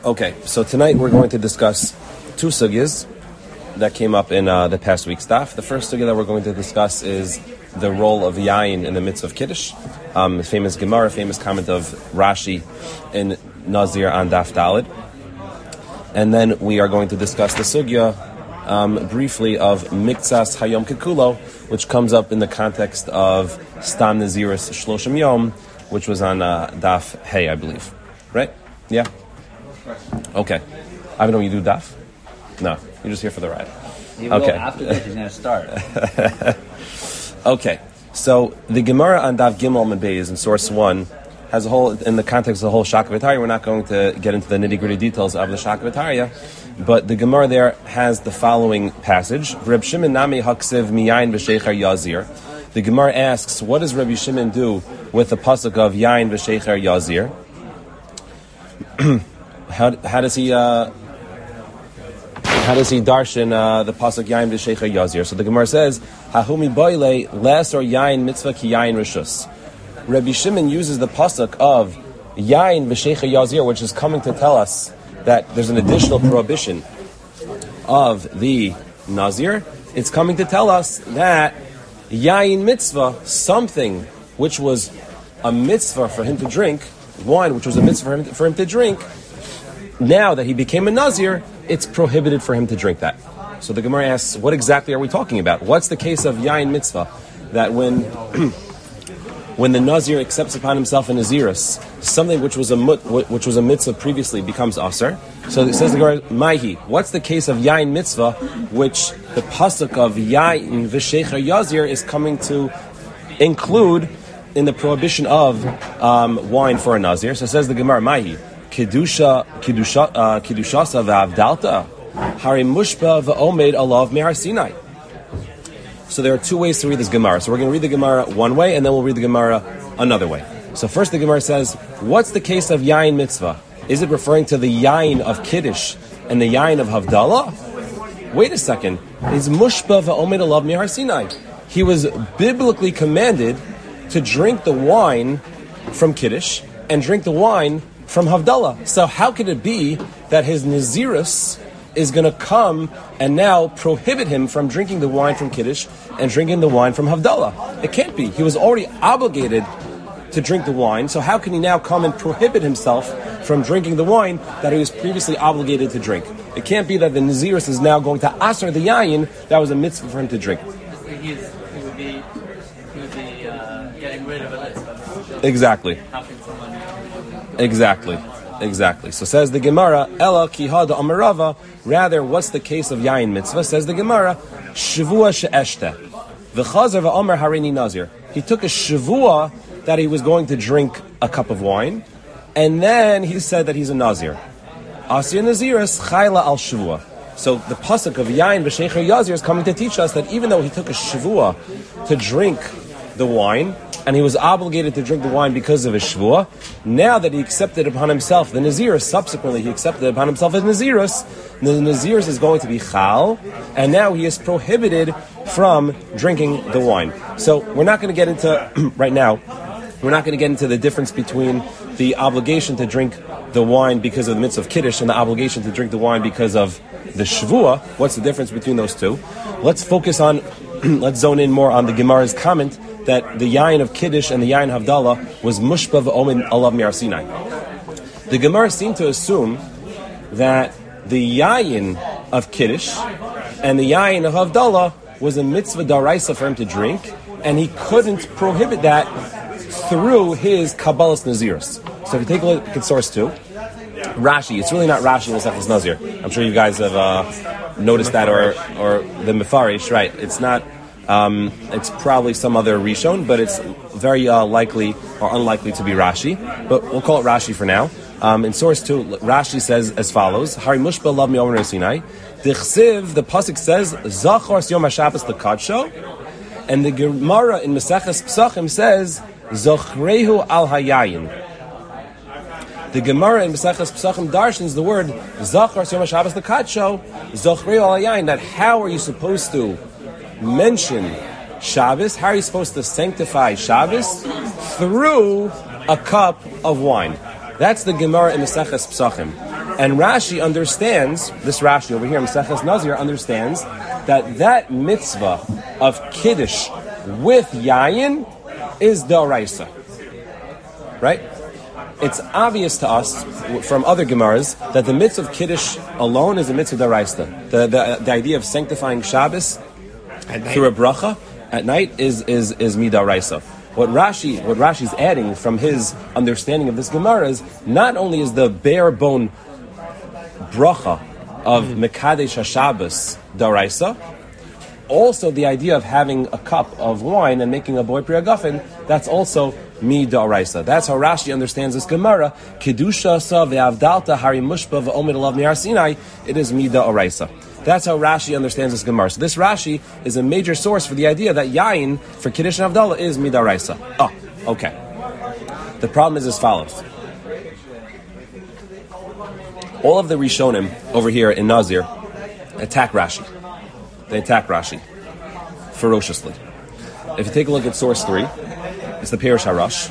Okay, so tonight we're going to discuss two sugyas that came up in the past week's daf. The first sugya that we're going to discuss is the role of yayin in the midst of Kiddush. The famous Gemara, famous comment of Rashi in Nazir on daf Daled. And then we are going to discuss the sugya briefly of Miktsas Hayom Kekulo, which comes up in the context of Stam Naziris Shloshim Yom, which was on daf Hey, I believe. Right? Yeah? Okay. I don't know, you do daf? No, you're just here for the ride. He will, after this, he's going to start. Okay, so the Gemara on Daf Gimel and Beis in source 1 has a whole, in the context of the whole Shaka V'Tarya, we're not going to get into the nitty-gritty details of the Shaka V'Tarya, but the Gemara there has the following passage. Reb Shimon Nami Haksiv Miyayin V'Sheicher Yazir. The Gemara asks, what does Rabbi Shimon do with the pasuk of Yayin V'Sheicher Yazir? How does he darshan the pasuk Yayin V'Sheicher Yazir? So the Gemara says, Hahumi boile les or Yayin mitzvah ki Yayin rishus. Rabbi Shimon uses the pasuk of Yayin V'Sheicher Yazir, which is coming to tell us that there's an additional prohibition of the Nazir. It's coming to tell us that Yayin mitzvah, something which was a mitzvah for him to drink, wine which was a mitzvah for him to drink, now that he became a Nazir, it's prohibited for him to drink that. So the Gemara asks, what exactly are we talking about? What's the case of Yayin mitzvah? That when the Nazir accepts upon himself a Naziris, something which was a mitzvah previously becomes Asar. So it says the Gemara, Maihi, what's the case of Yayin mitzvah, which the pasuk of Yayin V'Sheicher Yazir is coming to include in the prohibition of wine for a Nazir? So it says the Gemara, Maihi, Kiddusha v'avdalta, Hari mushpa v'omed alav me'ar Sinai. So there are two ways to read this Gemara. So we're going to read the Gemara one way, and then we'll read the Gemara another way. So first the Gemara says, what's the case of Yayin mitzvah? Is it referring to the Yayin of Kiddush and the Yayin of Havdalah? Wait a second. Is mushpa v'omed alav me'ar Sinai? He was biblically commanded to drink the wine from Kiddush and drink the wine from Havdalah. So how could it be that his Nazirus is going to come and now prohibit him from drinking the wine from Kiddush and drinking the wine from Havdalah? It can't be. He was already obligated to drink the wine, so how can he now come and prohibit himself from drinking the wine that he was previously obligated to drink? It can't be that the Nazirus is now going to asar the yayin that was a mitzvah for him to drink. He would be getting rid of a mitzvah. Exactly. How can someone... Exactly. So says the Gemara, Ela kihada amarava. Rather, what's the case of Yayin mitzvah? Says the Gemara, Shavua she'eshte. V'chazer v'omer harini nazir. He took a Shavua that he was going to drink a cup of wine, and then he said that he's a Nazir. Asir Naziris chayla al Shavua. So the pasuk of Yayin V'Sheicher Yazir is coming to teach us that even though he took a Shavua to drink the wine, and he was obligated to drink the wine because of his shvuah, now that he accepted upon himself the Nazirus, subsequently he accepted upon himself his Nazirus, the Nazirus is going to be chal, and now he is prohibited from drinking the wine. So we're not going to get into, right now, we're not going to get into the difference between the obligation to drink the wine because of the mitzvah of Kiddush and the obligation to drink the wine because of the shvuah. What's the difference between those two? Let's focus on, let's zone in more on the Gemara's comment that the Yayin of Kiddush and the Yayin Havdalah was mushpa v'omed alav me'ar Sinai. The Gemara seemed to assume that the Yayin of Kiddush and the Yayin of Havdalah was a mitzvah daraisa for him to drink, and he couldn't prohibit that through his Kabbalah's Nazirus. So if you take a look at source 2, Rashi, it's really not Rashi in Masechtas Nazir. I'm sure you guys have noticed that, or the Mefarish, right? It's not. It's probably some other Rishon, but it's very likely or unlikely to be Rashi. But we'll call it Rashi for now. In source 2, Rashi says as follows: Hari mushba lav mi'omer Sinai. Dichsiv, the pasuk says Zachor Yom HaShabbos l'kadsho, and the Gemara in Maseches Pesachim says Zochrehu al Hayayin. The Gemara in Maseches Pesachim darshans the word Zachor Yom HaShabbos l'kadsho, Zochrehu al Hayayin. That how are you supposed to mention Shabbos? How are you supposed to sanctify Shabbos? Through a cup of wine. That's the Gemara in Maseches Pesachim. And Rashi understands, this Rashi over here, Maseches Nazir, understands that mitzvah of Kiddush with Yayin is D'oraisa. Right? It's obvious to us from other Gemaras that the mitzvah of Kiddush alone is a mitzvah D'oraisa. The idea of sanctifying Shabbos through a bracha at night is Mid'oraisa. What Rashi's adding from his understanding of this Gemara is not only is the bare bone bracha of Mekadesh HaShabbos D'oraisa, also the idea of having a cup of wine and making a boy priyagafen, that's also Mid'oraisa. That's how Rashi understands this Gemara. Kedusha sa ve'avdalta hari mushba ve'omed alav mi'ar Sinai. It is Mid'oraisa. That's how Rashi understands this Gemara. So this Rashi is a major source for the idea that Yain for Kiddush and Havdalah is Mid'oraisa. Oh, okay. The problem is as follows. All of the Rishonim over here in Nazir attack Rashi. They attack Rashi ferociously. If you take a look at source 3, it's the Perush Harash.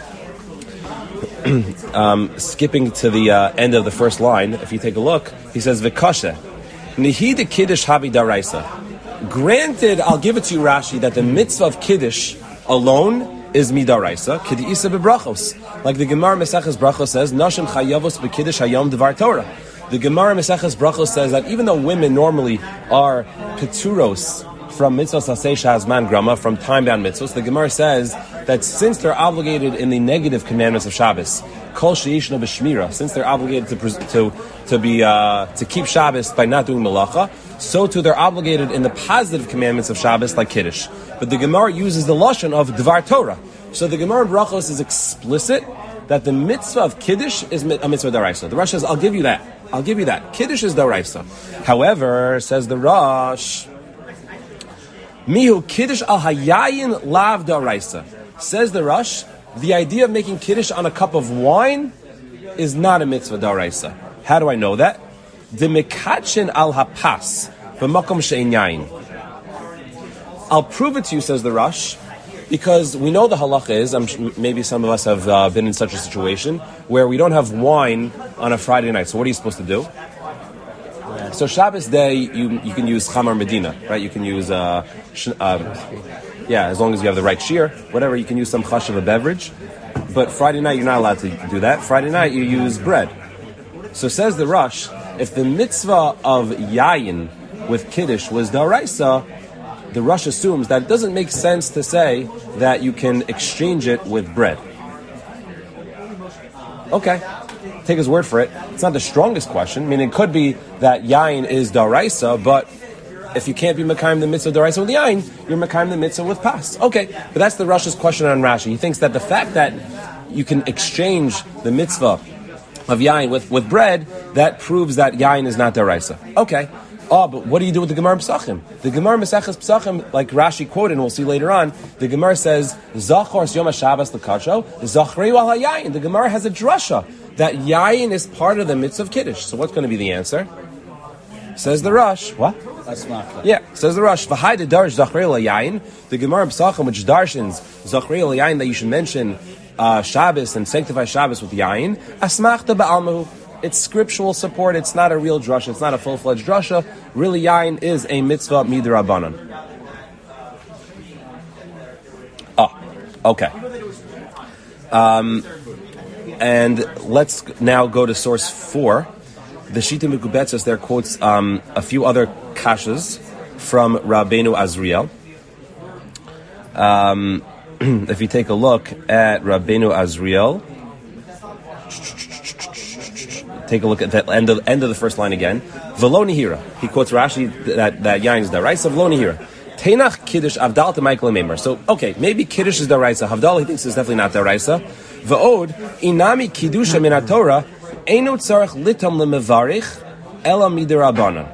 Skipping to the end of the first line, if you take a look, he says, V'kashe, Nihida Kiddush Habi D'oraisa. Granted, I'll give it to you, Rashi, that the mitzvah of Kiddush alone is Mid'oraisa, Kidduisa B'brachos. Like the Gemara Maseches Brachos says, Nashim Chayavos B'Kiddush Hayom Devar Torah. The Gemara Maseches Brachos says that even though women normally are Peturos from mitzvahs Aseh Shazman Grama, from time-bound mitzvahs, the Gemara says that since they're obligated in the negative commandments of Shabbos, Kol Sheishna B'Shmira, since they're obligated to keep Shabbos by not doing Malacha, so too they're obligated in the positive commandments of Shabbos like Kiddush. But the Gemara uses the lashon of Dvar Torah. So the Gemara Brachos is explicit that the mitzvah of Kiddush is a mitzvah D'oraisa. The Rosh says, I'll give you that. Kiddush is D'oraisa. However, says the Rosh, Mihu Kiddush al Hayayin lav D'oraisa. Says the Rosh, the idea of making Kiddush on a cup of wine is not a mitzvah D'oraisa. How do I know that? The Mekachin al Hapas, b'makom she'en yayin. I'll prove it to you, says the Rosh, because we know the halacha is, maybe some of us have been in such a situation, where we don't have wine on a Friday night. So what are you supposed to do? So Shabbos day, you can use Chamar Medina, right? You can use, as long as you have the right shear, whatever, you can use some chash of a beverage. But Friday night, you're not allowed to do that. Friday night, you use bread. So says the Rosh, if the mitzvah of Yayin with Kiddush was D'oraisa, the Rosh assumes that it doesn't make sense to say that you can exchange it with bread. Okay, take his word for it. It's not the strongest question. I mean, it could be that Yayin is D'oraisa, but if you can't be Mekayim the mitzvah D'oraisa with Yayin, you're Mekayim the mitzvah with Pas. Okay, but that's the Rosh's question on Rashi. He thinks that the fact that you can exchange the mitzvah of Yayin with bread, that proves that Yayin is not D'oraisa. Okay. Oh, but what do you do with the Gemara Pesachim? The Gemara Maseches Pesachim, like Rashi quoted, and we'll see later on, the Gemara says, Zachor Yom HaShabbos L'Kadsho, Zachreu al HaYayin. The Gemara has a drasha that Yayin is part of the mitzvah of Kiddush. So what's going to be the answer? Says the Rosh. What? Yeah, says the Rosh. V'hai de darsh Zachreu al HaYayin. The Gemara Pesachim, which darshins Zachreu al HaYayin, that you should mention Shabbos and sanctify Shabbos with Yayin, Asmachta Ba'almahu. It's scriptural support. It's not a real drasha. It's not a full-fledged drasha. Really, Yayin is a mitzvah midrabanan. Okay. And let's now go to source 4. The Shita Mekubetzes there quotes a few other kashas from Rabbeinu Azriel. If you take a look at Rabbeinu Azriel, take a look at the end of the first line again. V'lo nihira. He quotes Rashi that Yain is D'oraisa. V'lo nihira. Teinach Kiddush Avdalta Michael Meimer. So, okay, maybe Kiddush is D'oraisa. Havdalah, he thinks is definitely not D'oraisa. V'od inami Kiddusha min haTorah eino tzarich litom lemevarich ela midirabanan.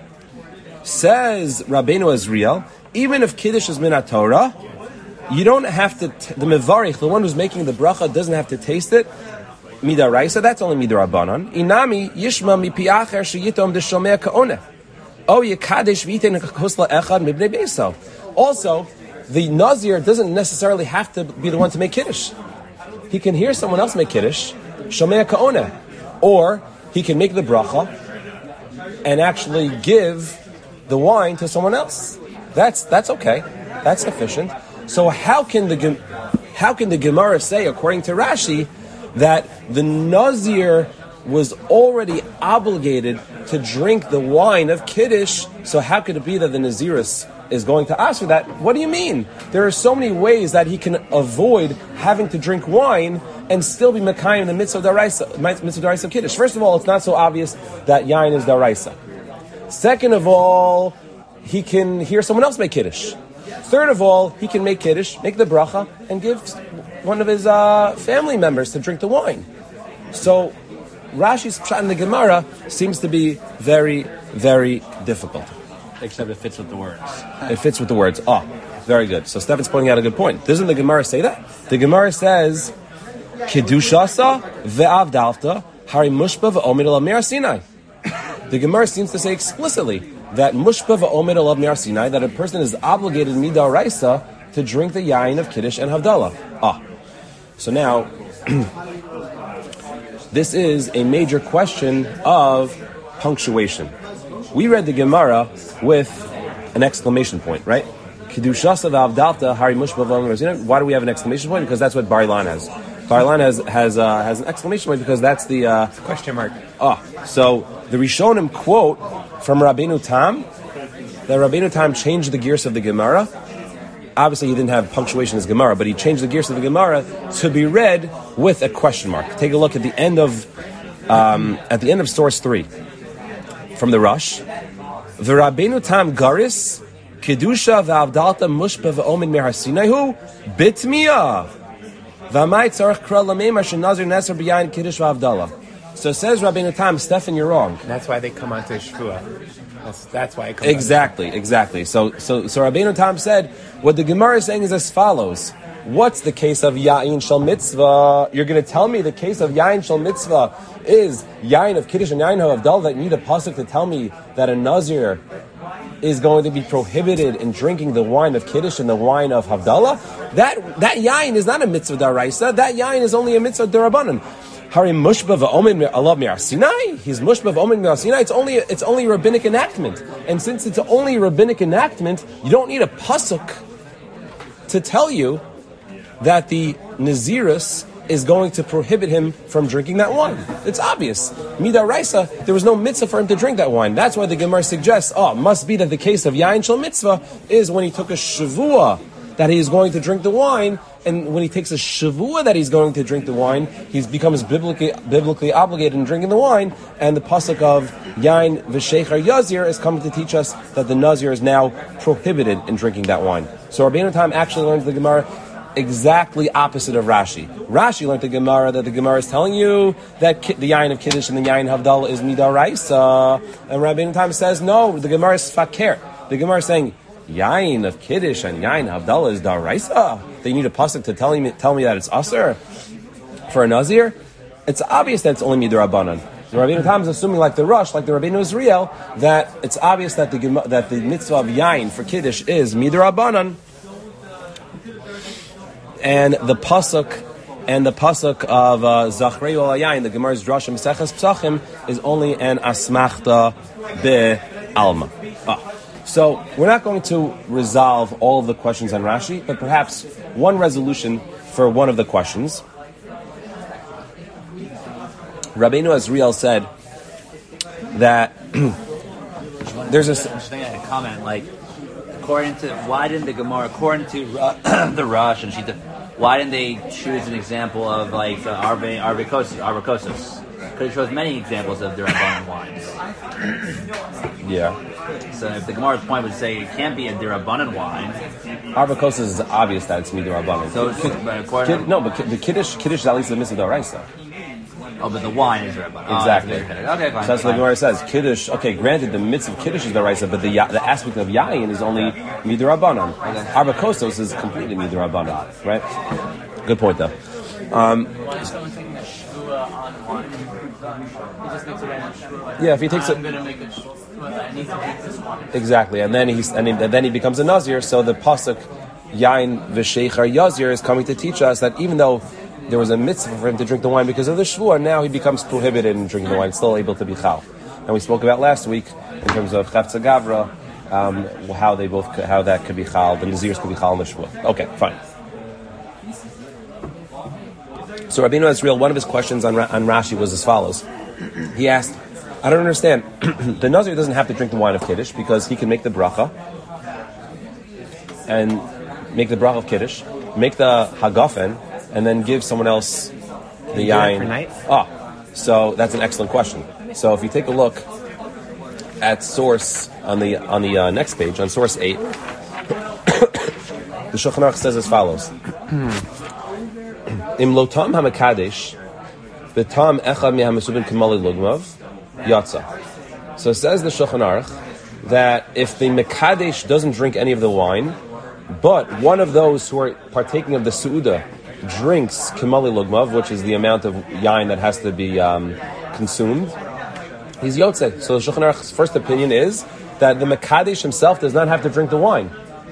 Says Rabbeinu Azriel, even if Kiddush is min haTorah, you don't have to. The mevarich, the one who's making the bracha, doesn't have to taste it. Midaraisa, that's only midarabanan. Inami yishma mipi acher sheyitom deshomea kaoneh. Oh, yekadesh v'yitein kusla echad mibnei beiso. Also, the Nazir doesn't necessarily have to be the one to make Kiddush. He can hear someone else make Kiddush, shomea kaoneh. Or he can make the bracha and actually give the wine to someone else. That's okay. That's sufficient. So how can the Gemara say, according to Rashi, that the Nazir was already obligated to drink the wine of Kiddush? So how could it be that the Naziris is going to ask for that? What do you mean? There are so many ways that he can avoid having to drink wine and still be Mekayim the mitzvah daraisa of Kiddush. First of all, it's not so obvious that yain is daraisa. Second of all, he can hear someone else make Kiddush. Third of all, he can make Kiddush, make the bracha, and give one of his family members to drink the wine. So Rashi's pshat in the Gemara seems to be very, very difficult. Except it fits with the words. It fits with the words. Oh, very good. So Stefan's pointing out a good point. Doesn't the Gemara say that? The Gemara says, Kiddushasa ve'avdalta hari mushba ve'omid alav me'ar Sinai. The Gemara seems to say explicitly that mushba ve'omid alav me'ar Sinai, that a person is obligated midaraisa to drink the yain of Kiddush and Havdalah. So now, this is a major question of punctuation. We read the Gemara with an exclamation point, right? Kiddushasa ve'avdalta hari mushba ve'omid me'ar Sinai. Why do we have an exclamation point? Because that's what Bar Ilan has. Bar Ilan has an exclamation point because that's the question mark. So the Rishonim quote from Rabbeinu Tam that Rabbeinu Tam changed the gears of the Gemara. Obviously, he didn't have punctuation as Gemara, but he changed the gears of the Gemara to be read with a question mark. Take a look at the end of source 3 from the Rush. The Rabbeinu Tam Garis Kedusha ve'avdalta mushba ve'omid me'ar Sinaihu bitmiya. So says Rabbeinu Tam, Stefan, you're wrong. That's why they come onto Shvua. That's why it comes Exactly. So Rabbeinu Tam said, what the Gemara is saying is as follows. What's the case of Yain Shal Mitzvah? You're going to tell me the case of Yain Shal Mitzvah is Yain of Kiddush and Yain of Havdalah, that you need a pasuk to tell me that a Nazir is going to be prohibited in drinking the wine of Kiddush and the wine of Havdalah? That yain is not a mitzvah daraisa. That yain is only a mitzvah darabanan. Hari mushba v'omin alav me'ar Sinai. He's mushba v'omin me'ar Sinai. It's only rabbinic enactment, and since it's only rabbinic enactment, you don't need a pasuk to tell you that the Naziris is going to prohibit him from drinking that wine. It's obvious. Midaraisa, there was no mitzvah for him to drink that wine. That's why the Gemara suggests, must be that the case of Yain Shal Mitzvah is when he took a shavua that he is going to drink the wine, and when he takes a shavua that he's going to drink the wine, he becomes biblically obligated in drinking the wine, and the pasuk of Yain v'sheichar yazir is coming to teach us that the Nazir is now prohibited in drinking that wine. So Rabbeinu Tam actually learns the Gemara exactly opposite of Rashi. Rashi learned the Gemara that the Gemara is telling you that the yain of Kiddush and the yain of Havdalah is midaraisa, and Rabbeinu Tam says no. The Gemara is fakir. The Gemara is saying yain of Kiddush and yain of Havdalah is daraisa. They need a pasuk to tell me that it's aser for a Nazir. It's obvious that it's only midarabanan. The Rabbeinu Tam is assuming, like the Rush, like the Rabbeinu Israel, that it's obvious that the mitzvah of yain for Kiddush is midarabanan. And the pasuk of Zachrei Ol Hayayin, the Gemara's Drasha Maseches Psachim, is only an asmachta be'alma. So we're not going to resolve all of the questions on Rashi, but perhaps one resolution for one of the questions. Rabbeinu Azriel said that there's a comment like, according to why didn't the Gemara, according to the Rush and Shita, why didn't they choose an example of like Arvakosos? Because it shows many examples of Dirabanan wines. Yeah. So if the Gemara's point would say it can't be a Dirabanan wine, Arvakosos is obvious that it's midirabanan. So but the Kiddush is at least the mitzvah daraisa. Oh, but the wine is Dirabanan. Exactly. Okay, fine. So that's what the Gemara says. Kiddush. Okay, granted, the mitzvah of Kiddush is daraisa, but the aspect of yayin is only midirabanan. Okay. Arvakosos is completely midirabanan, right? Good point, though. Yeah, if he takes it, exactly, and then he becomes a Nazir. So the pasuk Yain v'sheichar Yazir is coming to teach us that even though there was a mitzvah for him to drink the wine because of the shvuah. Now he becomes prohibited in drinking the wine, still able to be chal. And we spoke about last week in terms of Chavtza Gavra, how that could be chal, the Nazirs could be chal in the shvuah. Okay, fine. So Rabbeinu Ezriel, one of his questions on Rashi was as follows. He asked, I don't understand. The Nazir doesn't have to drink the wine of Kiddush because he can make the bracha and make the bracha of Kiddush, make the hagafen, and then give someone else the yain. So that's an excellent question. So if you take a look at source on the next page, on source 8, the Shulchan Aruch says as follows. Im lotam hamakadesh, betam echad mihamasubin kamali lugmav, yatsa. So it says the Shulchan Aruch that if the mekadesh doesn't drink any of the wine, but one of those who are partaking of the su'uda drinks kamali lugmav, which is the amount of yain that has to be consumed, he's yotze. So the Shulchan Aruch's first opinion is that the mekadesh himself does not have to drink the wine.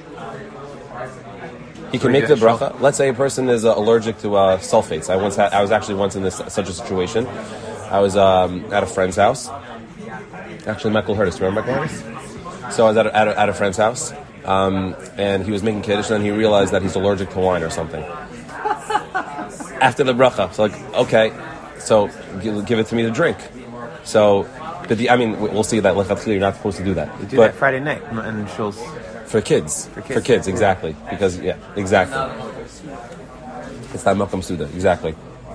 He can make the bracha. Let's say a person is allergic to sulfates. I was actually once in such a situation. I was at a friend's house. Actually, Michael Hurtis. Remember Michael Hurtis? So I was at a friend's house, and he was making kiddush, and then he realized that he's allergic to wine or something. After the bracha, so okay, so give it to me to drink. So, we'll see that you're not supposed to do that. You do that Friday night in Shul's. For kids, exactly. Because exactly. It's not Makam Suda, exactly.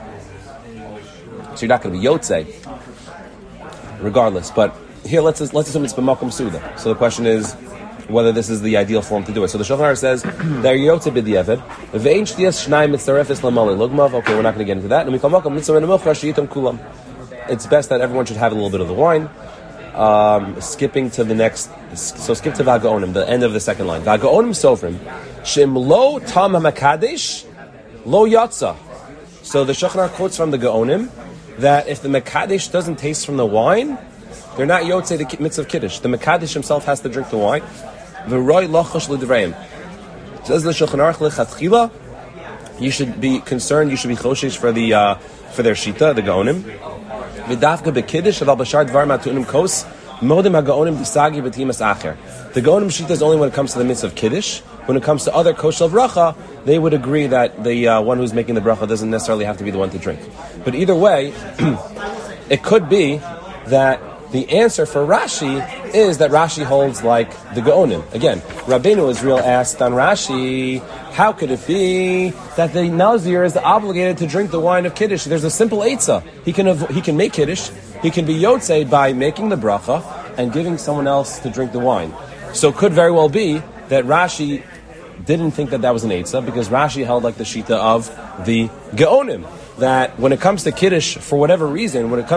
So you're not going to be Yotze, regardless. But here, let's assume it's B'Makam Suda. So the question is whether this is the ideal form to do it. So the Shulchan Aruch says that Yotze b'diavad. Ve'ein shtiyas shnai mitzarefes lamali lugmav. Okay, we're not going to get into that. And we call Makam mitzvah and milcha shiyitam kulam. It's best that everyone should have a little bit of the wine. Skipping to the next, so skip to Vagaonim, the end of the second line. Vagaonim sofrim, shim lo tam hamakadesh, lo yatsa. So the Shulchan Aruch quotes from the Gaonim that if the makadesh doesn't taste from the wine, they're not yotze the mitzvah of kiddush. The makadesh himself has to drink the wine. V'roi lochosh l'divreim. Says the Shulchan Aruch lechatchila, you should be concerned, you should be choshesh for their shita, the Gaonim. V'dafka bekiddush aval b'shar dvar matunim kos modim hagaonim bisagi b'timas acher. The Gaonim shita is only when it comes to the mitzvah of kiddush. When it comes to other kosher bracha, they would agree that the one who's making the bracha doesn't necessarily have to be the one to drink. But either way, it could be that the answer for Rashi is that Rashi holds like the Gaonim. Again, Rabbeinu Ezriel asked on Rashi, how could it be that the Nazir is obligated to drink the wine of Kiddush? There's a simple eitzah. He can make Kiddush, he can be Yotzei by making the bracha and giving someone else to drink the wine. So it could very well be that Rashi didn't think that was an eitzah because Rashi held like the shita of the Gaonim. That when it comes to Kiddush, for whatever reason, so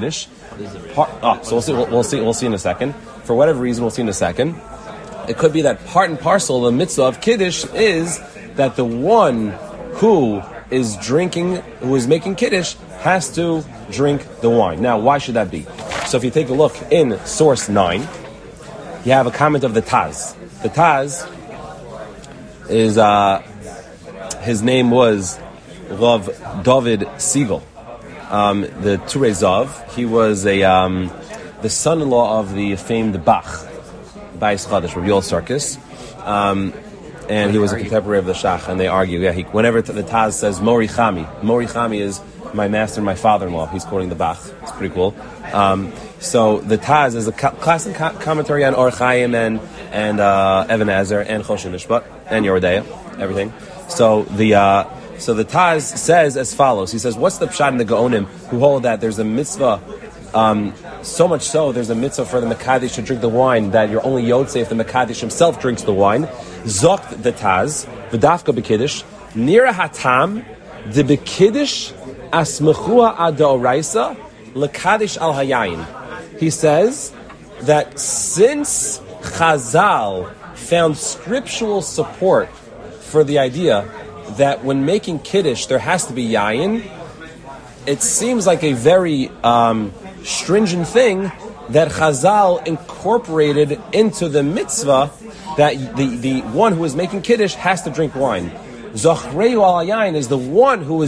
we'll see in a second. For whatever reason, we'll see in a second. It could be that part and parcel of the mitzvah of Kiddush is that the one who is making Kiddush, has to drink the wine. Now, why should that be? So if you take a look in source 9, you have a comment of the Taz. The Taz is, his name was Rav David Siegel, the Turei Zav. He was the son-in-law of the famed Bach, Bais Chadash, Rabbi Yoel Sarkis, and he was a contemporary of the Shach. And they argue. Whenever the Taz says Mori Chami is my master and my father-in-law. He's quoting the Bach. It's pretty cool. So the Taz is a classic commentary on Or Chaim and Even Ezer and Choshen Mishpat and Yerodea, everything. So the Taz says as follows. He says, what's the pshat in the Gaonim who hold that there's a mitzvah, so much so there's a mitzvah for the Mekadesh to drink the wine that you're only Yotze if the Mekadesh himself drinks the wine. Zokt the Taz, v'dafka b'kiddush, nira hatam, de b'kiddush asmechua ad da'oraisa, l'kadesh al hayayin. He says that since Chazal found scriptural support for the idea that when making Kiddush there has to be yayin, it seems like a very stringent thing that Chazal incorporated into the mitzvah that the one who is making Kiddush has to drink wine. Zachreu al yayin is the one who is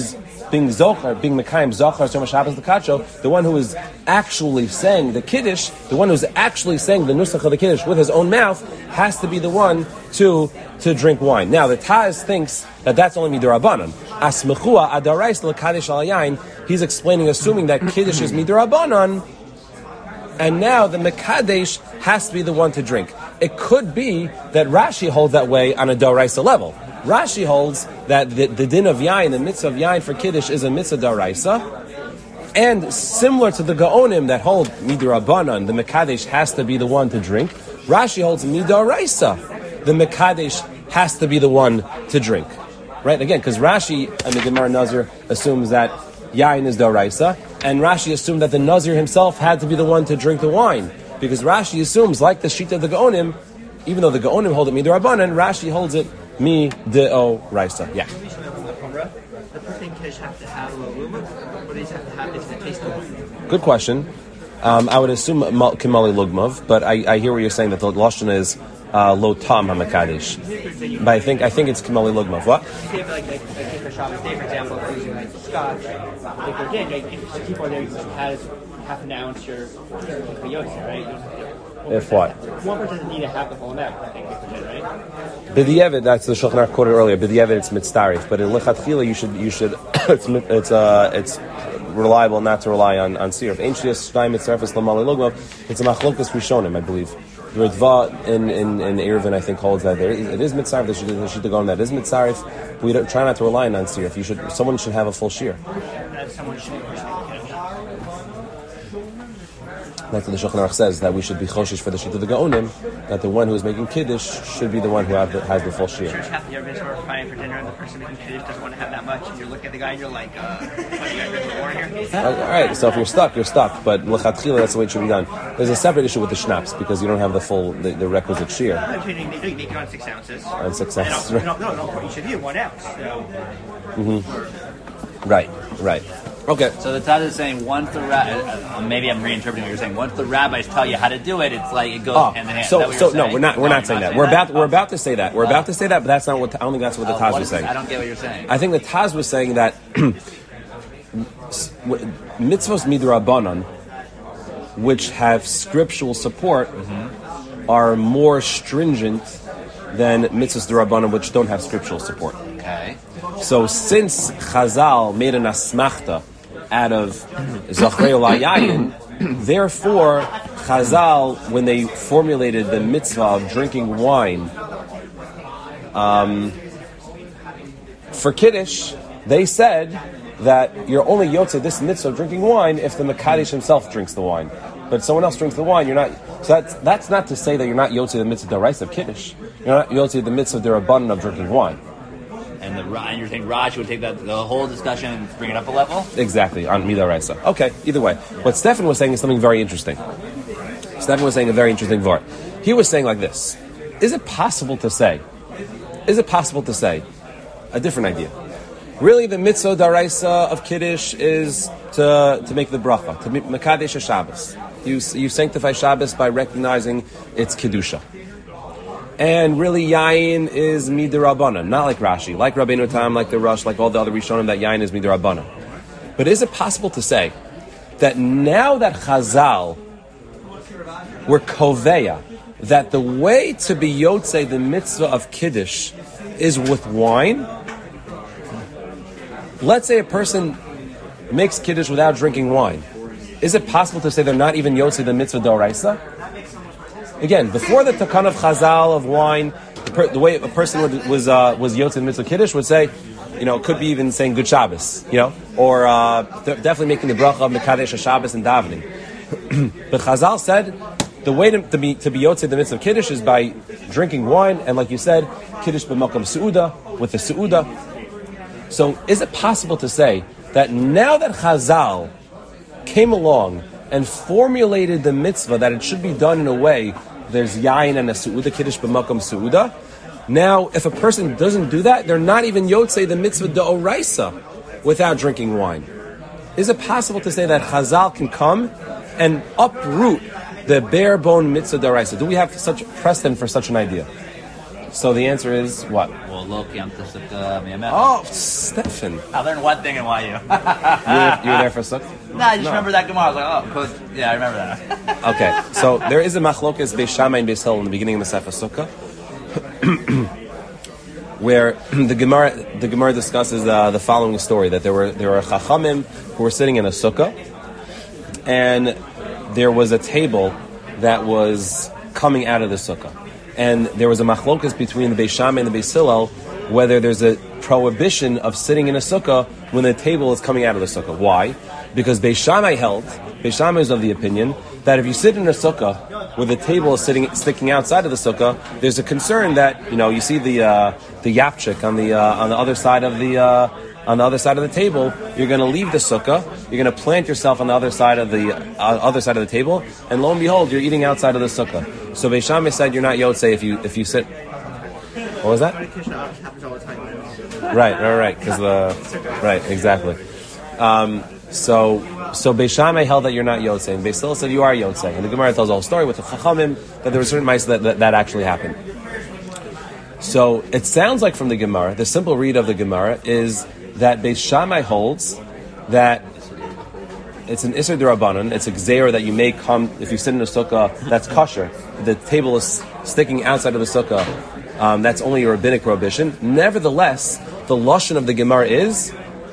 being Zochar, being Mekayim Zochar, Yom Shabbos L'Kacho, the one who is actually saying the Kiddush, the one who's actually saying the Nusach of the Kiddush with his own mouth, has to be the one to drink wine. Now, the Taz thinks that that's only Midirabanan. Asmechua Adarais L'Kadish Al Yain, he's explaining, assuming that Kiddush is Midirabanan, and now the Mekadesh has to be the one to drink. It could be that Rashi holds that way on a Doraisa level. Rashi holds that the din of Yain, the mitzvah of Yain for Kiddush is a mitzvah Doraisa, and similar to the Gaonim that hold Midirabanan, the Mekadesh has to be the one to drink, Rashi holds Midoraisa, the Mekadesh has to be the one to drink. Right? Again, because Rashi and the Gemara Nazir assumes that Yain is Doraisa, and Rashi assumed that the Nazir himself had to be the one to drink the wine. Because Rashi assumes, like the Shita of the Gaonim, even though the Gaonim hold it Midirabanan, Rashi holds it Midoraisa. Yeah. The person Kiddush have to have a lumah, or they just have to have it to taste the wine? Good question. I would assume Kimali Lugmav, but I hear what you're saying that the Lashon is Lo Tam HaMakadesh. But I think it's Kimali Lugmav. What? Say like for Shabbos Day, for example, if using like scotch, like again, like if people there has half an ounce your Yotze, right? If what? One person doesn't need to have the whole amount, I think, right? B'di'evet, that's the Shulchan Aruch quoted earlier. B'di'evet, it's mitzarif, but in lechatchila, you should it's reliable not to rely on sirif. Ain't shiyas shnai mitzarifus lamali lugmav. It's a machlokas rishonim, I believe. The Ritva in Eruvin, I think, holds that it is mitzarif. They should go on that. It is mitzarif. We don't try not to rely on sirif. Someone should have a full shir. Someone should Like the Shulchan Aruch says, that we should be choshish for the shit of the Gaonim, that the one who is making Kiddush should be the one who has the full shir. half the Yerbis who are frying for dinner and the person making Kiddush doesn't want to have that much, and you're looking at the guy and you're like, what, you guys ready for war here? All right, so if you're stuck, you're stuck. But l'chatchila, that's the way it should be done. There's a separate issue with the schnapps because you don't have the requisite shir. I'm saying you make it on 6 ounces. On 6 ounces, No, for each of you, 1 ounce. So. Right. Okay. So the Taz is saying once the maybe I'm reinterpreting what you're saying. Once the rabbis tell you how to do it, it's like it goes hand in hand. So no, we're not saying that. We're about to say that. We're about to say that, but that's not what I don't think that's what the Taz was saying. I don't get what you're saying. I think the Taz was saying that mitzvos midrabanan, which have scriptural support, are more stringent than mitzvos derabanan, which don't have scriptural support. Okay. So since Chazal made an asmachta out of Zachrei Yayin, therefore Chazal, when they formulated the mitzvah of drinking wine for Kiddush, they said that you're only yotze this mitzvah of drinking wine if the Mekadesh himself drinks the wine. But someone else drinks the wine, you're not. So that's not to say that you're not yotze the mitzvah d'oraisa of Kiddush. You're not yotze the mitzvah d'rabbanan of drinking wine. And you're saying Raj would take the whole discussion and bring it up a level? Exactly, on Midah. Okay, either way. What Stefan was saying is something very interesting. Stefan was saying a very interesting vart. He was saying like this: Is it possible to say a different idea? Really, the mitzvah daraisa of Kiddush is to make the bracha, to mekadesh Shabbos. You sanctify Shabbos by recognizing its kedusha. And really, yayin is midirabana, not like Rashi, like Rabbeinu Tam, like the Rush, like all the other Rishonim, that yayin is midirabana. But is it possible to say that now that Chazal were koveya, that the way to be yotzei the mitzvah of Kiddush is with wine? Let's say a person makes Kiddush without drinking wine. Is it possible to say they're not even yotzei the mitzvah d'oraisa? Again, before the takan of Chazal of wine, the way a person was yotzei the mitzvah Kiddush would say, it could be even saying Good Shabbos, or definitely making the bracha of Mekadesh Shabbos and davening. But Chazal said the way to be yotzei the mitzvah Kiddush is by drinking wine, and like you said, Kiddush b'makam su'uda, with the su'uda. So is it possible to say that now that Chazal came along and formulated the mitzvah that it should be done in a way, there's yayin and a su'uda, Kiddush b'makam su'uda, now if a person doesn't do that, they're not even yotzei the mitzvah d'oraisa without drinking wine? Is it possible to say that Chazal can come and uproot the bare bone mitzvah d'oraisa? Do we have such precedent for such an idea? So the answer is what? Well, lo kiyamta sukkah miyamech. Oh, Stefan. I learned one thing in YU. You were there for sukkah? No, I just remember that Gemara. I was like, oh, cool. Yeah, I remember that. Okay, so there is a machlokes Beis Shammai and Beis Hillel in the beginning of Masechah Sukkah, where the Gemara discusses the following story: that there were chachamim who were sitting in a sukkah, and there was a table that was coming out of the sukkah, and there was a machlokes between the Beis Shammai and the Beis Hillel whether there's a prohibition of sitting in a sukkah when the table is coming out of the sukkah. Why? Because Beis Shammai is of the opinion that if you sit in a sukkah where the table is sticking outside of the sukkah, there's a concern that you see the yapchik on the other side of the table. You're going to leave the sukkah. You're going to plant yourself on the other side of the table, and lo and behold, you're eating outside of the sukkah. So Beis Shammai said you're not yotzei if you sit. What was that? Right. Because right, exactly. So Beis Shammai held that you're not yotzei, and Beis Hillel said you are yotzei. And the Gemara tells the whole story with the chachamim that there were certain mice that actually happened. So it sounds like from the Gemara, the simple read of the Gemara is that Beis Shammai holds that it's an Isser D'Rabbanan, it's a Gzeir that you may come if you sit in a sukkah that's kosher. The table is sticking outside of the sukkah. That's only a rabbinic prohibition. Nevertheless, the lashon of the Gemara is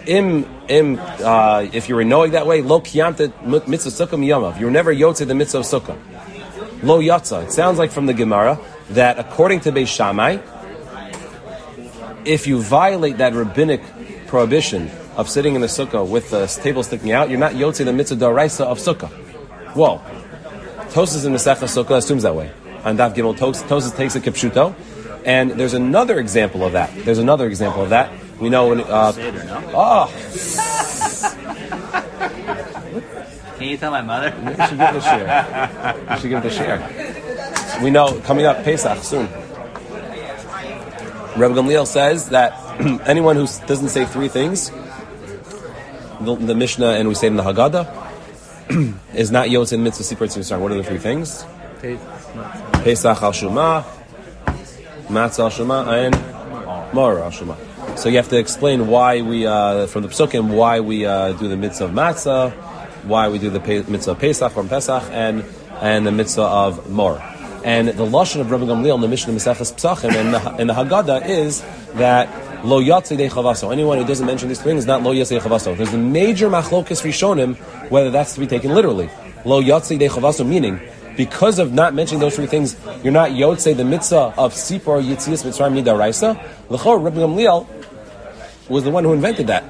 if you were knowing that way, lo kiyamta mitzvah sukkah miyamav. You were never yotzei the mitzvah of sukkah. Lo yatza. It sounds like from the Gemara that according to Beis Shammai, if you violate that rabbinic prohibition of sitting in the sukkah with the table sticking out, you're not yotzei the mitzvah d'oraisa of sukkah. Whoa. Tosas in Masechah Sukkah assumes that way. On Daf Gimel, Tosas takes a kipshuto, and there's another example of that. We know when. Can you tell my mother? You should give it a share. We know coming up Pesach soon. Rebbe Gamliel says that anyone who doesn't say three things, the Mishnah and we say it in the Haggadah, is not yotzei mitzvah sipur tzimtzar. What are the three things? Pesach al Shumah, Matzah al Shumah, and Mor al Shumah. So you have to explain why we, from the Psukim, why we do the mitzvah of Matzah, why we do the mitzvah of Pesach from Pesach, and the mitzvah of Mor. And the lashon of Rebbe Gamliel in the Mishnah Maseches Pesachim and the Haggadah is that lo yatzei dei chavaso. Anyone who doesn't mention these things is not lo yatzei chavaso. There's a major machlokes rishonim whether that's to be taken literally. Lo yatzei dei chavaso, meaning because of not mentioning those three things, you're not yotzei the mitzvah of sipor yitzias mitzrayim midaraisa. L'chor Rebbe Gamliel was the one who invented that.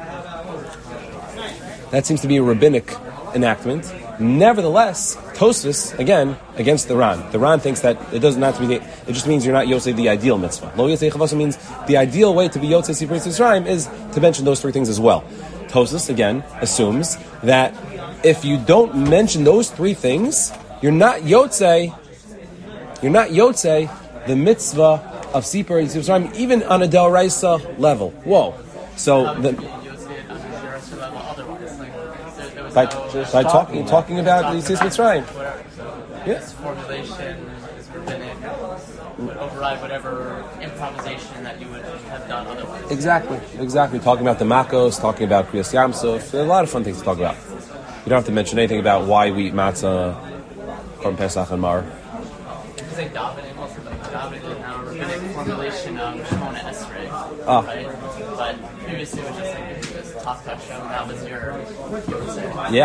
That seems to be a rabbinic enactment. Nevertheless, Tosfos, again, against the Ran. The Ran thinks that it doesn't have to be, it just means you're not Yotzei the ideal mitzvah. Lo Yotzei Chavasa means the ideal way to be Yotzei Sipur Yisrael is to mention those three things as well. Tosfos, again, assumes that if you don't mention those three things, you're not Yotzei the mitzvah of Sipur Yisrael, even on a D'Oraisa level. Whoa. So, by talking about the Yitzis Mitzrayim. This formulation is rabbinic would override whatever improvisation that you would have done otherwise. Exactly. Talking about the Makos, talking about Kriyas Yamsuf. There are a lot of fun things to talk about. You don't have to mention anything about why we eat matzah from Pesach and Mar. Because like davening is now a rabbinic formulation of Shemona Esrei, right? But previously it was just like if it was top Hashem, that was your Yeah.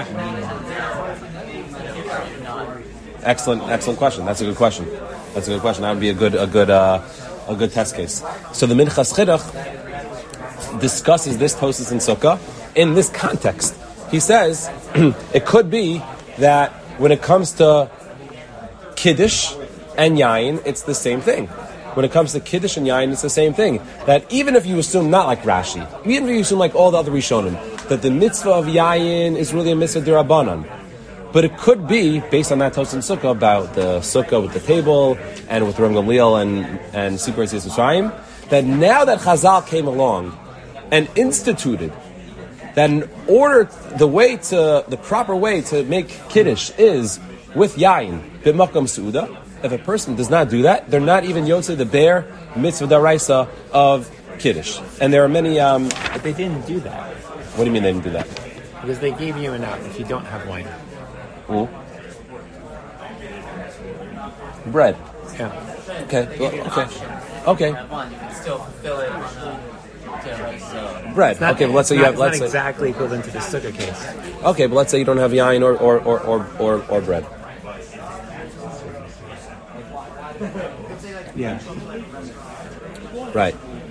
Excellent question. That's a good question. That would be a good test case. So the Minchas Chinuch discusses this Tosfos in Sukkah in this context. He says it could be that when it comes to Kiddush and Yain, it's the same thing. When it comes to Kiddush and Yain, it's the same thing. That even if you assume, not like Rashi, even if you assume like all the other Rishonim, that the mitzvah of Yain is really a mitzvah d'Rabbanan. But it could be, based on that Tosfos in Sukkah, about the Sukkah with the table, and with Rebbe Gamliel and Sipur Yitzias Mitzrayim, that now that Chazal came along and instituted that in order, the proper way to make Kiddush is with Yain, b'makam Su'uda, if a person does not do that, they're not even Yotze the bare mitzvah daraisa of Kiddush. And there are many... But they didn't do that. What do you mean they didn't do that? Because they gave you an out if you don't have wine. Bread. Yeah. Okay. Okay. Have one, you can still fulfill it on the Bread. Okay, but let's say you have... It's Let's not say, exactly equivalent to the sukkah case. okay, but let's say you don't have yain or bread. Yeah. Right.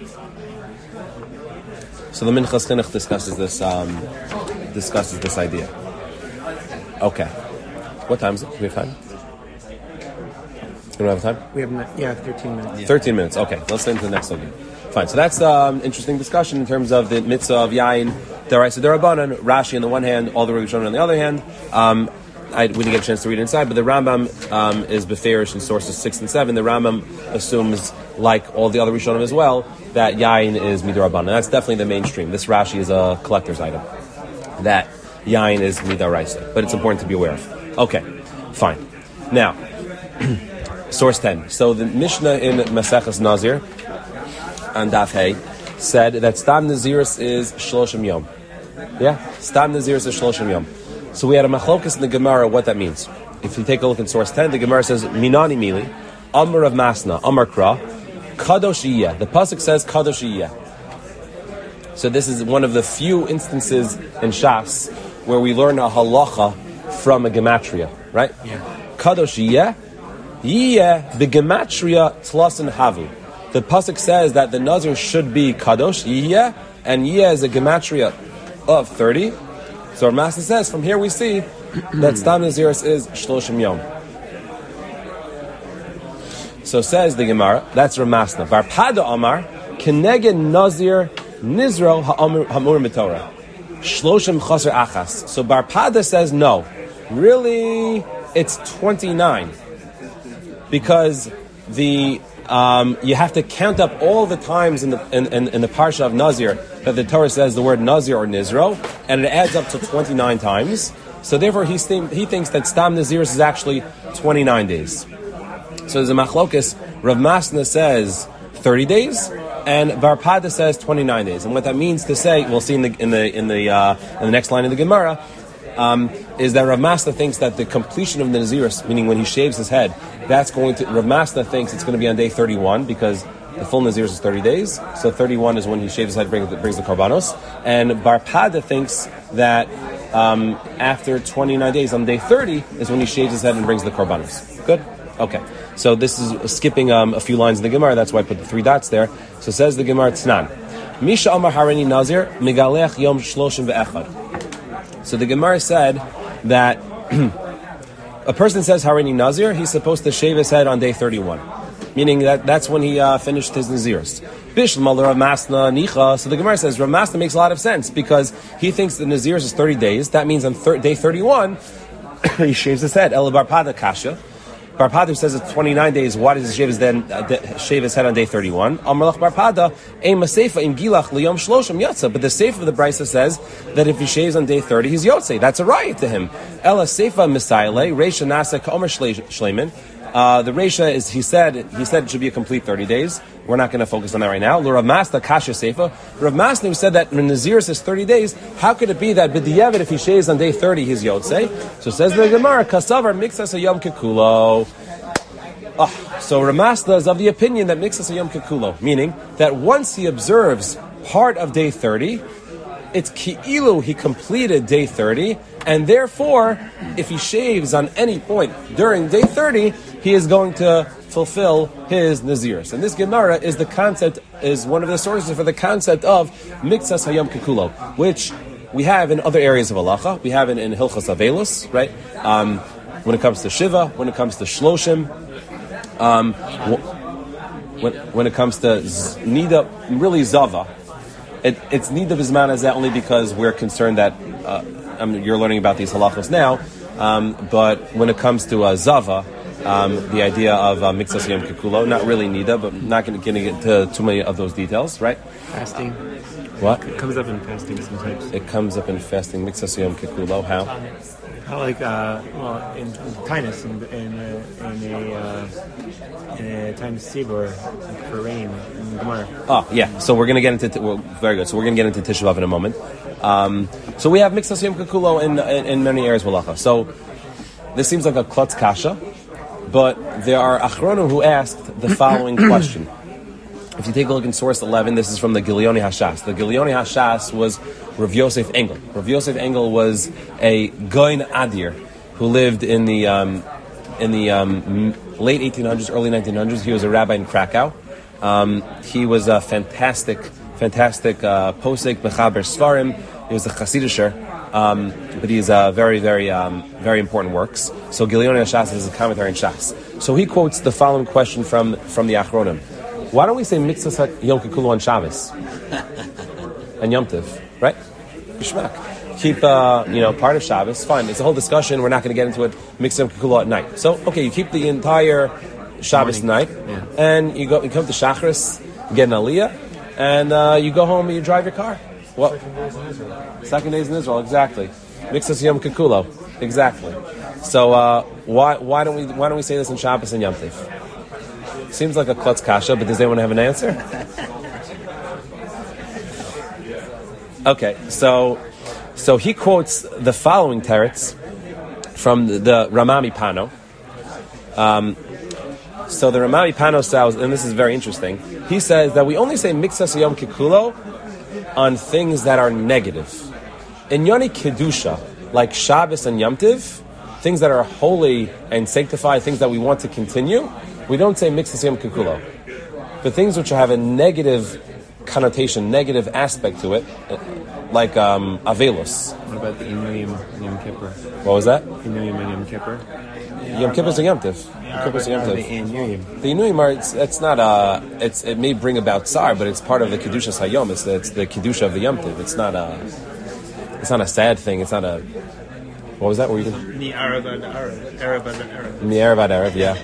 So the Minchas Chinuch discusses this idea. Okay. What time is it? Do we have time? You don't have time? We have 13 minutes. 13 minutes. Okay, let's get into the next subject. Fine. So that's interesting discussion in terms of the mitzvah of yain, deraisa derabanan, Rashi on the one hand, all the Rishonim on the other hand. We didn't get a chance to read it inside, but the Rambam is beferish in sources 6 and 7. The Rambam assumes, like all the other Rishonim as well, that yain is midarabanan. That's definitely the mainstream. This Rashi is a collector's item. That yain is midaraisa, but it's important to be aware of. Okay, fine. Now, source 10. So the Mishnah in Maseches Nazir on Daf Hey said that Stam Naziris is Shloshim Yom. Yeah? Stam Naziris is Shloshim Yom. So we had a machlokas in the Gemara what that means. If you take a look in source 10, the Gemara says, Minani Mili, Amar of Masna, Amar Kra, Kadosh Iyeh. The Pasuk says Kadosh Iyeh. So this is one of the few instances in Shas where we learn a halacha from a gematria, right? Yeah. Kadosh Iyeh, Yiyeh begematria tlasin havu. The pasuk says that the nazir should be kadosh Yiyeh, and Yiyeh is a gematria of 30. So our master says from here we see that stam naziris is shloshim yom. So says the Gemara, that's Ramasna. Barpada Amar keneged nazir nizro ha'amur mitorah shloshim chaser achas. So Barpada says no, really it's 29. Because you have to count up all the times in the parsha of Nazir that the Torah says the word Nazir or Nizro, and it adds up to 29 times. So therefore, he thinks that Stam Naziris is actually 29 days. So there's a machlokas. Rav Masna says 30 days, and Barpada says 29 days. And what that means to say, we'll see in the next line of the Gemara. Is that Rav Masna thinks that the completion of the Naziris, meaning when he shaves his head, Rav Masna thinks it's going to be on day 31 because the full Naziris is 30 days. So 31 is when he shaves his head, brings the Karbanos. And Barpada thinks that after 29 days, on day 30, is when he shaves his head and brings the Karbanos. Good? Okay. So this is skipping a few lines in the Gemara, that's why I put the 3 dots there. So says the Gemara Tznan. Misha Amar Harini Nazir, Migalech Yom Shloshim Ve'echad. So the Gemara said that a person says Harini Nazir, he's supposed to shave his head on day 31, meaning that's when he finished his Naziris. Bishlam Rav Masna Nicha. So the Gemara says Rav Masna makes a lot of sense because he thinks the Naziris is 30 days. That means on day 31 he shaves his head. El Barpada Kasha. Barpada says it's 29 days. Why does he shave his head on day 31? Amalach Barpada, Ein Maseifa Im Gilach Liyom Shloshim Yotza. But the Seif of the Brisa says that if he shaves on day 30, he's Yotze. That's a riot to him. Ela Seifa Misayle, Reisha Nasa Ka'omer Shleiman. The Reisha is, he said it should be a complete 30 days. We're not going to focus on that right now. Rav Masna Kasha Seifa. Rav Masna said that when Naziris is 30 days, how could it be that B'diyevet, if he shaves on day 30, he's Yotze? So says the Gemara, Kasavar Mixas Yom Kekulo. So Rav Masna is of the opinion that Mixas Yom Kekulo, meaning that once he observes part of day 30, it's Ki'ilu, he completed day 30, and therefore, if he shaves on any point during day 30, he is going to fulfill his Naziris. And this Gemara is one of the sources for the concept of Mixas Hayom Kekulo, which we have in other areas of halacha. We have it in Hilchas Avelus, right? When it comes to Shiva, when it comes to Shloshim, when it comes to Nida, really Zava, it's Nida Bizman as that only because we're concerned that you're learning about these halachos now, but when it comes to Zava, the idea of Mixas Yom Kekulo, not really Nida, but not going to get into too many of those details, right? Fasting. What? It comes up in fasting sometimes. It comes up in fasting, Mixas Yom Kekulo, how? How like in Tinus in a Tinus Tzibur for rain in Gemara. Oh yeah, so we're going to get into very good. So we're going to get into Tisha B'av in a moment. So we have Mixas Yom Kekulo in many areas of halacha. So this seems like a klutz kasha, but there are achronim who asked the following question. If you take a look in source 11, this is from the Gileoni Hashas. The Gileoni Hashas was Rav Yosef Engel. Rav Yosef Engel was a Goin Adir who lived in the late 1800s, early 1900s. He was a rabbi in Krakow. He was a fantastic posek mechaber svarim. He was a chasidisher, but he's very, very, very important works. So Gileoni Hashas is a commentary in Shas. So he quotes the following question from the Achronim. Why don't we say Mitzvah Yom Kekulo on Shabbos and Yom Tiv, right? Bishmak. Keep part of Shabbos. Fine. It's a whole discussion. We're not going to get into it. Mitzvah Yom Kekulo at night. So you keep the entire Shabbos night, and you come to Shachris, you get an Aliyah, and you go home and you drive your car. What? Second days in Israel, exactly. Mitzvah Yom Kekulo, exactly. So why don't we say this on Shabbos and Yom Tiv? Seems like a klutz kasha, but does anyone have an answer? Okay, so he quotes the following teretz from the Ramami Pano. So the Ramami Pano says, and this is very interesting, he says that we only say Mitzvah Yom Kekulo on things that are negative. In Yoni Kedusha, like Shabbos and Yom Tiv, things that are holy and sanctified, things that we want to continue, we don't say Mitzvah Yom Kekulo. But things which have a negative connotation, negative aspect to it, like Avelos. What about the Inuyim and Yom Kippur? What was that? Inuyim and Yom Kippur? Yom Kippur is a Yom Tiv. Yom Kippur is a Yom Tiv. The Inuyim are, it may bring about tsar, but it's part of the Kedushas Hayom. It's the Kedusha of the Yom Tiv. It's not a sad thing. It's not a... What was that? What were you doing? The Arab and Arab. Arab and Arab. The Arab and Arab, yeah.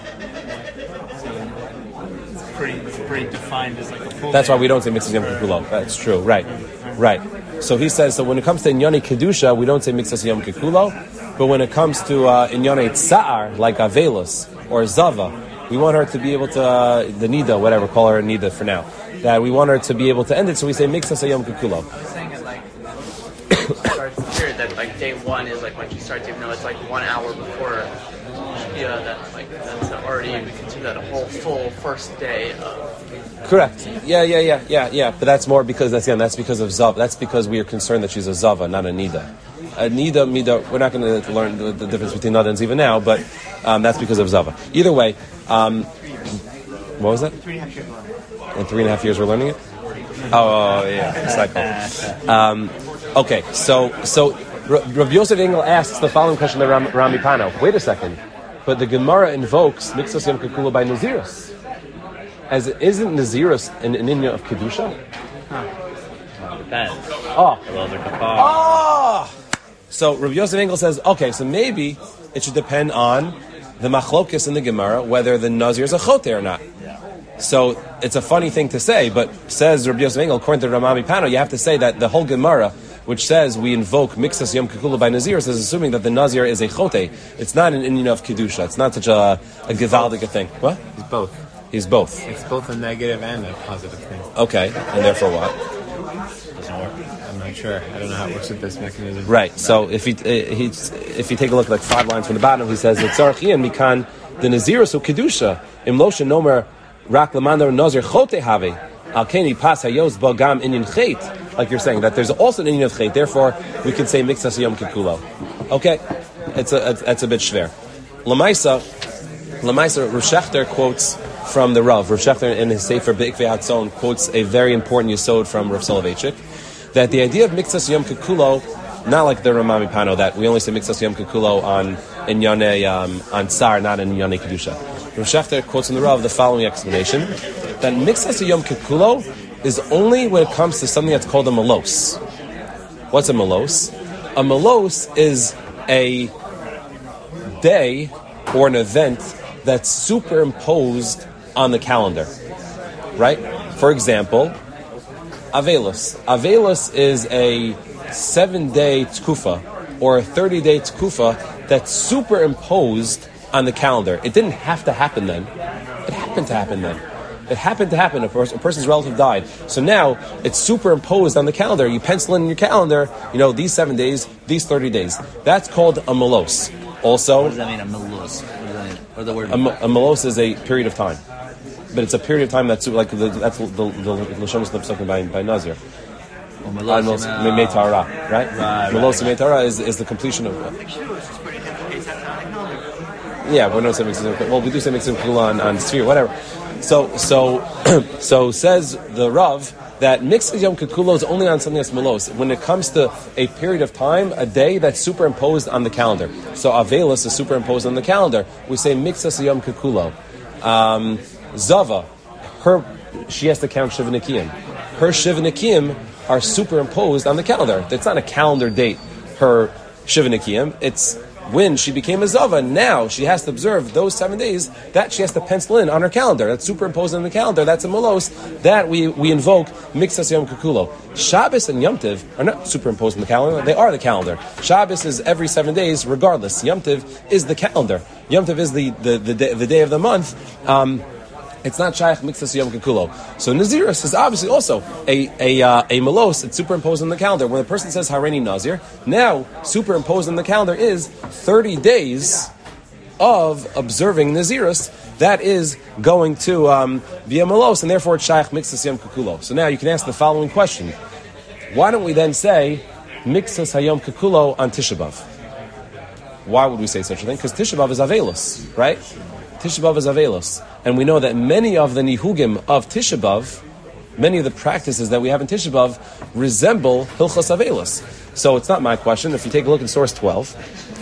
It's pretty defined as like a full. That's why we don't say Mitzvah Yom Kekulo. That's true, right. So he says, so when it comes to Inyane Kedusha, we don't say Mitzvah Yom Kekulo, but when it comes to Inyane Tsa'ar, like Avelos or Zava, we want her to be able to, the Nida, whatever, call her Nida for now, that we want her to be able to end it, so we say Mitzvah Yom Kekulo. You're saying it like, starts here, that like day one is like when she starts, even though it's like 1 hour before. Yeah, that's already, we consider that a whole full first day of... Correct. Yeah. But that's more because, that's because of Zav. That's because we are concerned that she's a Zava, not a Nida. A Nida, Mida, we're not going to learn the difference between Nida and Ziva now, but that's because of Zava. Either way, what was that? 3.5 years learning. In 3.5 years we're learning it? Oh yeah, cycle. Okay, so Rav Yosef Engel asks the following question to Rami Pano. Wait a second. But the Gemara invokes Mitzvah Yom Kekulo by Nazirus. As isn't Nazirus an inyan of Kedusha? Depends. So Rav Yosef Engel says, okay, so maybe it should depend on the machlokis in the Gemara, whether the Nazir is a chote or not. So it's a funny thing to say, but says Rav Yosef Engel, according to Ramami Pano, you have to say that the whole Gemara, which says we invoke Mitzvah Yom Kekulo by Nazir, is assuming that the Nazir is a chote. It's not an inyan of Kedusha. It's not such a gevaldik thing. What? He's both. It's both a negative and a positive thing. Okay, and therefore what? Doesn't work. I'm not sure. I don't know how it works with this mechanism. Right. So if you take a look like 5 lines from the bottom, he says Tzarchian mikan the Nazir so Kedusha imlosha nomer rak lamandar Nazir chote have al keni pas hayos bagam inyan chait. Like you're saying, that there's also an inyan of chait, therefore we can say Mitzvah Yom Kekulo. Okay, it's a bit shver. Lamaisa, Rav Shechter quotes from the Rav. Rav Shechter in his Sefer Be'ikvei Hatzon quotes a very important yesod from Rav Soloveitchik, that the idea of Mitzvah Yom Kekulo, not like the Ramami Pano, that we only say Mitzvah Yom Kekulo on Tsar, not in Inyane Kedusha. Rav Shechter quotes from the Rav the following explanation, that Mitzvah Yom Kekulo is only when it comes to something that's called a melos. What's a melos? A melos is a day or an event that's superimposed on the calendar, right? For example, Avelos. Avelos is a 7-day tkufa or a 30-day tkufa that's superimposed on the calendar. It didn't have to happen then. It happened to happen then. It happened to happen. A person's relative died. So now it's superimposed on the calendar. You pencil in your calendar, these 7 days, these 30 days. That's called a melos. Also, What does that mean, a melos? What does that mean? What the word a melos is a period of time. But it's a period of time that's like the Lashon Snapsukim by Nazir. melos? Meitara, right? Melos Meitara is the completion of. Yeah, we're not saying we do say mixing kula on sphere, whatever. So says the Rav that mixas yom kikulo is only on something that's melos when it comes to a period of time, a day that's superimposed on the calendar. So Avelis is superimposed on the calendar. We say mixas yom kikulo. Zava, she has to count Shiva Nikiyim. Her Shiva Nikiyim are superimposed on the calendar. It's not a calendar date, her Shiva Nikiyim. It's when she became a Zava. Now she has to observe those 7 days that she has to pencil in on her calendar. That's superimposed on the calendar. That's a melos. That we invoke Mixas Yom Kikulo. Shabbos and Yom Tiv are not superimposed on the calendar. They are the calendar. Shabbos is every 7 days regardless. Yom Tiv is the calendar. Yom Tiv is the day of the month. It's not Shaykh Mixas Yom Kikulo. So Naziris is obviously also a melos. It's superimposed on the calendar. When a person says Hareini Nazir, now superimposed on the calendar is 30 days of observing Naziris. That is going to be a melos, and therefore it's Shaykh Mixas Yom Kikulo. So now you can ask the following question. Why don't we then say Mixas Hayom Kikulo on Tisha B'Av? Why would we say such a thing? Because Tisha B'Av is Avelos, right? Tisha B'Av is Avelos. And we know that many of the nihugim of Tisha B'Av, many of the practices that we have in Tisha B'Av resemble Hilchos Avelos. So it's not my question. If you take a look in source 12,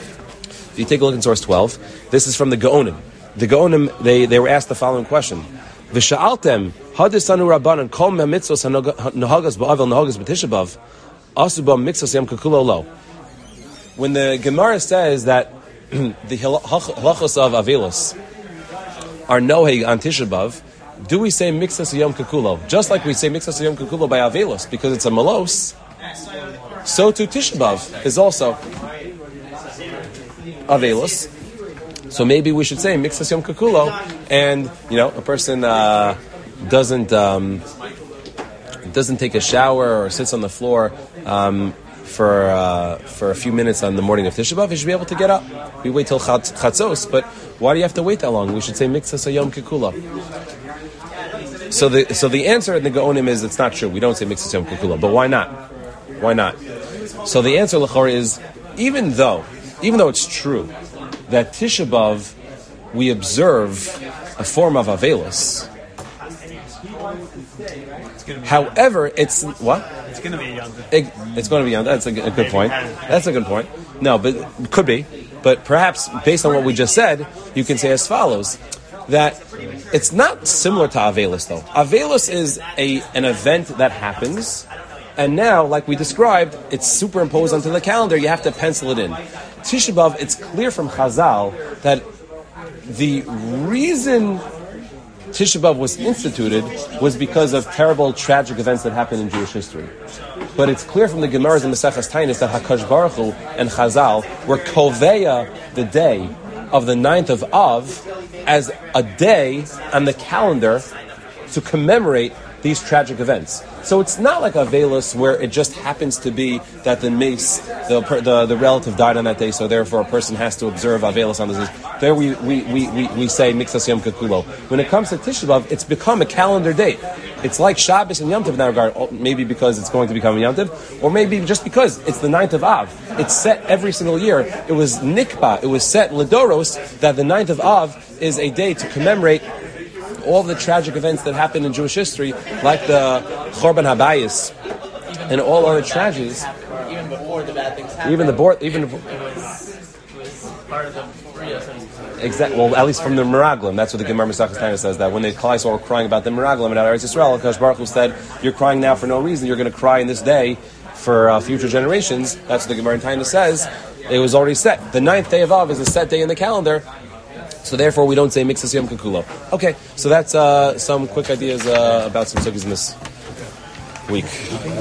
this is from the Gaonim. The Gaonim, they were asked the following question. V'sha'altem, hadisanu rabbanan kol me'mitzvos ha'nohagas ba'avel nohagas b'Tisha B'Av, asu ba mitzvos yom kekulo lo. When the Gemara says that the halachos of Avelos are noheg on Tisha B'Av, do we say mixas yom kekulo? Just like we say mixas yom kekulo by Avelos, because it's a melos, so too Tisha B'Av is also Avelos. So maybe we should say mixas yom kekulo, and a person doesn't take a shower or sits on the floor for a few minutes on the morning of Tisha B'Av, he should be able to get up. We wait till Chatzos, but why do you have to wait that long? We should say Mixas Hayom Kekula. So the answer in the Gaonim is it's not true. We don't say Mixas Hayom Kekula, but why not? Why not? So the answer, L'chor, is even though it's true that Tisha B'Av we observe a form of Avelos. However, it's what? It's going to be a Yom Tov. It's going to be Yom Tov. That's a good point. That's a good point. No, but it could be. But perhaps, based on what we just said, you can say as follows, that it's not similar to Avelos, though. Avelos is an event that happens, and now, like we described, it's superimposed onto the calendar. You have to pencil it in. Tisha B'Av, it's clear from Chazal that the reason Tisha B'Av was instituted was because of terrible, tragic events that happened in Jewish history. But it's clear from the Gemaras and Maseches Tainis that HaKadosh Baruch Hu and Chazal were koveya the day of the 9th of Av as a day on the calendar to commemorate these tragic events. So it's not like Avelos where it just happens to be that the mace, the relative died on that day, so therefore a person has to observe Avelos on this day. There we say Mixas Yom Kekulo. When it comes to Tisha B'Av, it's become a calendar date. It's like Shabbos and Yom Tov in that regard, maybe because it's going to become a Yom Tov, or maybe just because it's the 9th of Av. It's set every single year. It was Nikba, it was set Ledoros, that the 9th of Av is a day to commemorate all the tragic events that happened in Jewish history, like the Chorban Habayis and all other tragedies. Even before the bad things happened. It was part of the Bria. Exactly. Well, at least from the Meraglim, that's what the Gemara Maseches Tainis says. That when the Klal Yisrael were crying about the Meraglim and Eretz Yisrael, HaKadosh Baruch Hu said, "You're crying now for no reason. You're going to cry in this day for future generations." That's what the Gemara Tainis says. It was already set. The 9th day of Av is a set day in the calendar. So therefore, we don't say Mixas Yom Kekulo. Okay, so that's some quick ideas about some sugis in this week.